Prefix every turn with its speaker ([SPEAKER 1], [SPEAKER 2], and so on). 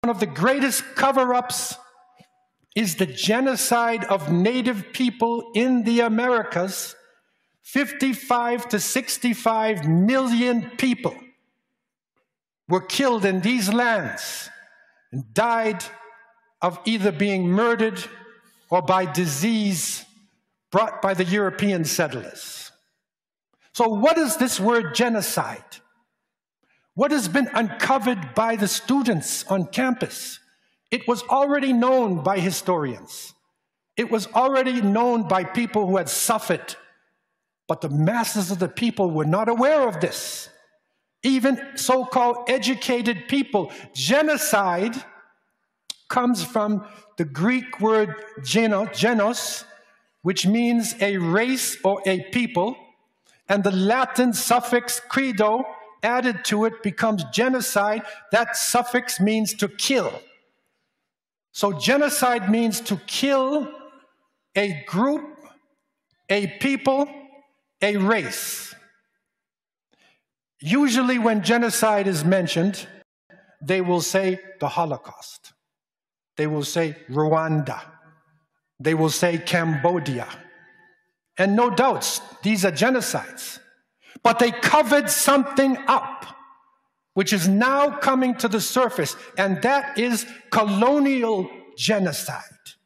[SPEAKER 1] One of the greatest cover-ups is the genocide of Native people in the Americas. 55 to 65 million people were killed in these lands and died of either being murdered or by disease brought by the European settlers. So what is this word genocide? What has been uncovered by the students on campus? It was already known by historians. It was already known by people who had suffered, but the masses of the people were not aware of this. Even so-called educated people. Genocide comes from the Greek word genos, which means a race or a people, and the Latin suffix credo added to it becomes genocide. That suffix means to kill. So genocide means to kill a group, a people, a race. Usually when genocide is mentioned, they will say the Holocaust. They will say Rwanda. They will say Cambodia. And no doubts, these are genocides. But they covered something up, which is now coming to the surface, and that is colonial genocide.